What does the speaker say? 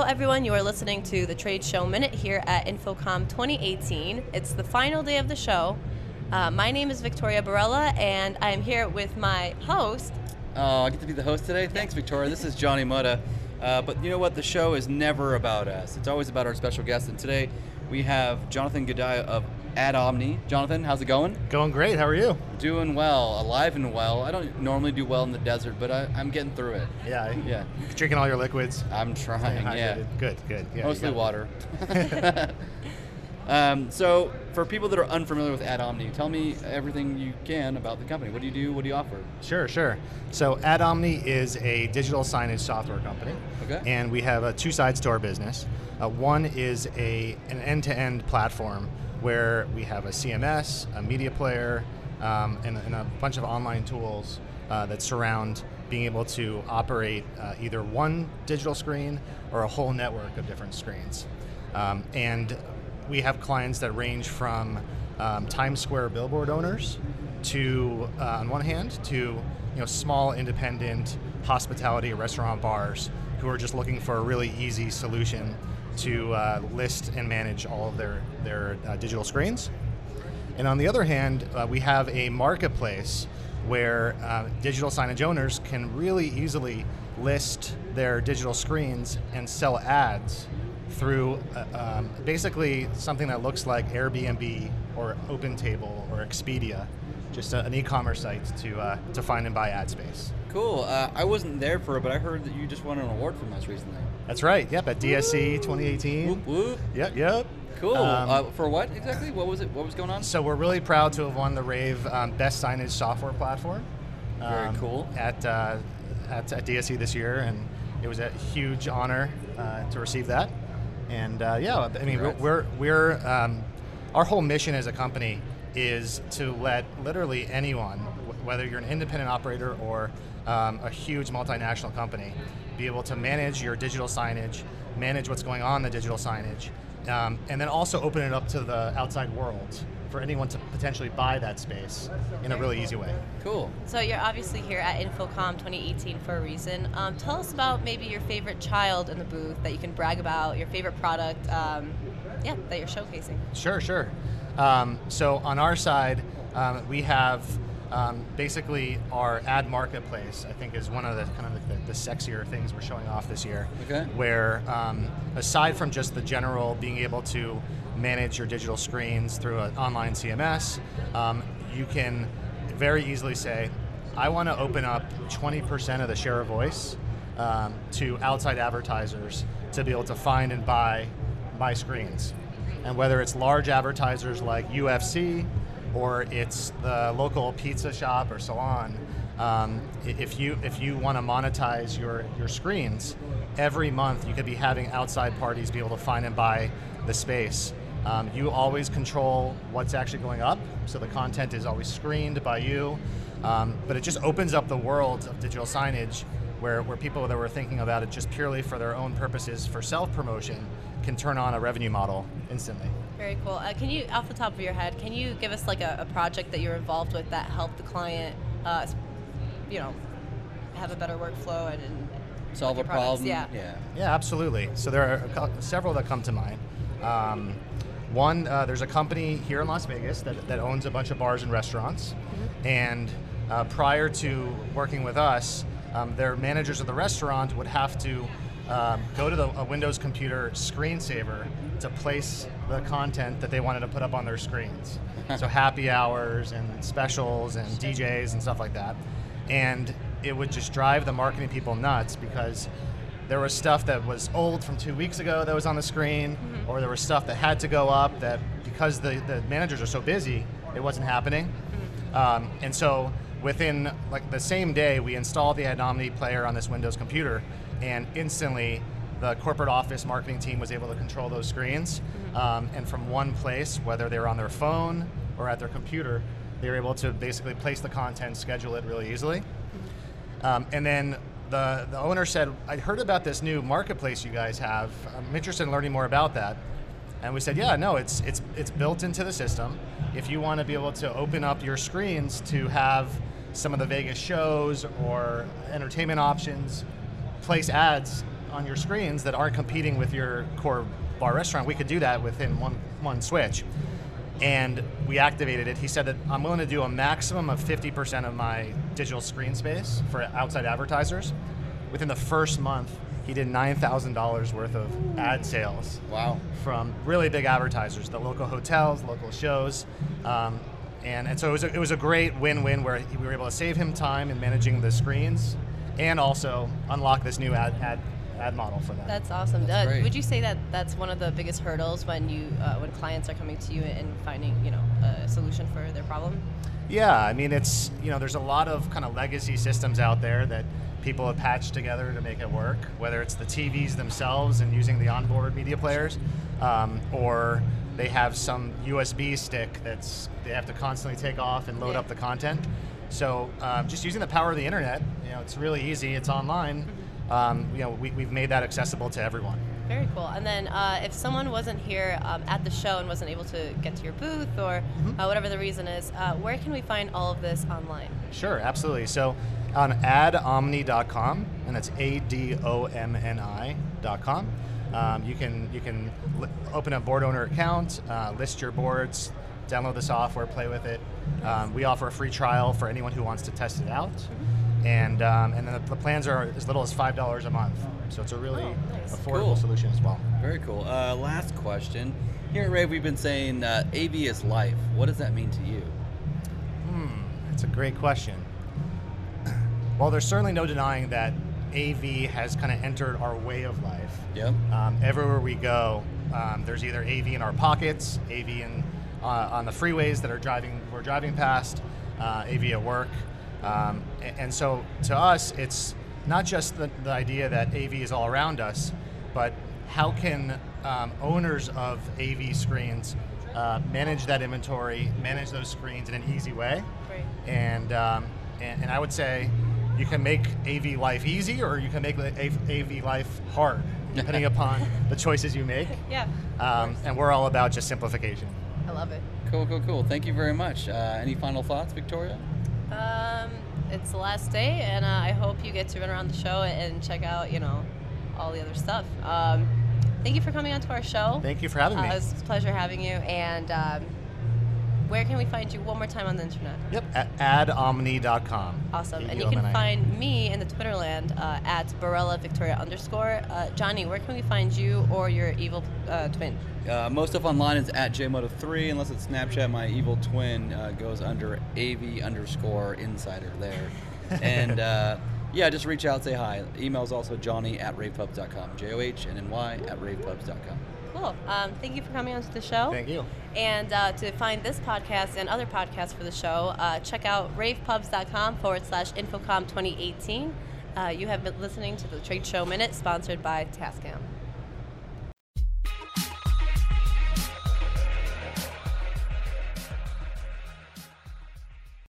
everyone. You are listening to the Trade Show Minute here at InfoComm 2018. It's the final day of the show. My name is Victoria Barella, and I am here with my host. Oh, I get to be the host today? Thanks, Victoria. This is Johnny Mutta. But you know what? The show is never about us. It's always about our special guest. And today we have Jonathan Gudaya of AdOmni. Jonathan, how's it going? Going great. How are you? Doing well. Alive and well. I don't normally do well in the desert, but I'm getting through it. Yeah. Drinking all your liquids. I'm trying, yeah. Good. Yeah, mostly water. So, for people that are unfamiliar with AdOmni, tell me everything you can about the company. What do you do? What do you offer? Sure. So AdOmni is a digital signage software company. Okay. And we have two sides to our business. One is an end-to-end platform where we have a CMS, a media player, and a bunch of online tools that surround being able to operate either one digital screen or a whole network of different screens. And we have clients that range from Times Square billboard owners to, on one hand, to small independent hospitality restaurant bars who are just looking for a really easy solution to list and manage all of their digital screens. And on the other hand, we have a marketplace where digital signage owners can really easily list their digital screens and sell ads through basically something that looks like Airbnb or OpenTable or Expedia, just an e-commerce site to find and buy ad space. Cool. I wasn't there for it, but I heard that you just won an award from us recently. That's right. Yep, at DSC 2018. Whoop, whoop. Yep. Cool. For what exactly? What was it? What was going on? So we're really proud to have won the Rave Best Signage Software Platform. Very cool. At DSC this year, and it was a huge honor to receive that. And we're our whole mission as a company is to let literally anyone, whether you're an independent operator or a huge multinational company, be able to manage your digital signage, manage what's going on in the digital signage, and then also open it up to the outside world for anyone to potentially buy that space in a really easy way. Cool. So you're obviously here at InfoComm 2018 for a reason. Tell us about maybe your favorite child in the booth that you can brag about, your favorite product, that you're showcasing. Sure. So on our side, we have basically our ad marketplace, I think, is one of the kind of the sexier things we're showing off this year. Okay. Where aside from just the general being able to manage your digital screens through an online CMS, you can very easily say, I want to open up 20% of the share of voice to outside advertisers to be able to find and buy screens. And whether it's large advertisers like UFC or it's the local pizza shop or salon, if you want to monetize your screens, every month you could be having outside parties be able to find and buy the space. You always control what's actually going up, so the content is always screened by you, but it just opens up the world of digital signage where people that were thinking about it just purely for their own purposes for self-promotion can turn on a revenue model instantly. Very cool. Can you, off the top of your head, can you give us like a project that you're involved with that helped the client, have a better workflow and solve a problem? Yeah, absolutely. So there are several that come to mind. One, there's a company here in Las Vegas that owns a bunch of bars and restaurants, and prior to working with us, their managers of the restaurant would have to go to a Windows computer screensaver to place the content that they wanted to put up on their screens. So happy hours and specials and DJs and stuff like that. And it would just drive the marketing people nuts because there was stuff that was old from 2 weeks ago that was on the screen, or there was stuff that had to go up that because the managers are so busy, it wasn't happening. And so within like the same day, we installed the AdOmni player on this Windows computer, and instantly the corporate office marketing team was able to control those screens. And from one place, whether they were on their phone or at their computer, they were able to basically place the content, schedule it really easily. And then the owner said, I heard about this new marketplace you guys have. I'm interested in learning more about that. And we said, yeah, no, it's built into the system. If you want to be able to open up your screens to have some of the Vegas shows or entertainment options, place ads on your screens that aren't competing with your core bar restaurant, we could do that within one switch. And we activated it. He said that I'm willing to do a maximum of 50% of my digital screen space for outside advertisers. Within the first month, he did $9,000 worth of ad sales. Wow. From really big advertisers, the local hotels, local shows. And so it was a great win-win where we were able to save him time in managing the screens and also unlock this new ad model for them. That's awesome. That's great. Would you say that that's one of the biggest hurdles when when clients are coming to you and finding a solution for their problem? Yeah, I mean it's there's a lot of kind of legacy systems out there that people have patched together to make it work, whether it's the TVs themselves and using the onboard media players, or they have some USB stick they have to constantly take off and load up the content. So just using the power of the internet, it's really easy. It's online. We've made that accessible to everyone. Very cool. And then if someone wasn't here at the show and wasn't able to get to your booth or whatever the reason is, where can we find all of this online? Sure, absolutely. So on adomni.com, and that's ADOMNI.com, you can open a board owner account, list your boards, download the software, play with it. We offer a free trial for anyone who wants to test it out. And then the plans are as little as $5 a month. So it's a really affordable solution as well. Very cool. Last question. Here at Rave, we've been saying AV is life. What does that mean to you? That's a great question. Well, there's certainly no denying that AV has kind of entered our way of life. Yep. Everywhere we go, there's either AV in our pockets, AV on the freeways that we're driving past, AV at work. And so to us, it's not just the idea that AV is all around us, but how can owners of AV screens manage that inventory, manage those screens in an easy way? Great. And I would say you can make AV life easy, or you can make AV life hard, depending upon the choices you make. Yeah. And we're all about just simplification. I love it. Cool. Thank you very much. Any final thoughts, Victoria? It's the last day, and I hope you get to run around the show and check out, all the other stuff. Thank you for coming on to our show. Thank you for having me. It was a pleasure having you. And where can we find you one more time on the internet? Yep, at adomni.com. Awesome. And you can find me in the Twitterland at Barella Victoria _. Johnny, where can we find you or your evil twin? Most stuff online is at JMoto3, unless it's Snapchat. My evil twin goes under AV_insider there. And just reach out, say hi. Email is also johnny@ravepubs.com. JOHNNY@ravepubs.com. Cool. Thank you for coming on to the show. Thank you. And to find this podcast and other podcasts for the show, check out ravepubs.com/Infocom 2018. You have been listening to the Trade Show Minute, sponsored by Tascam.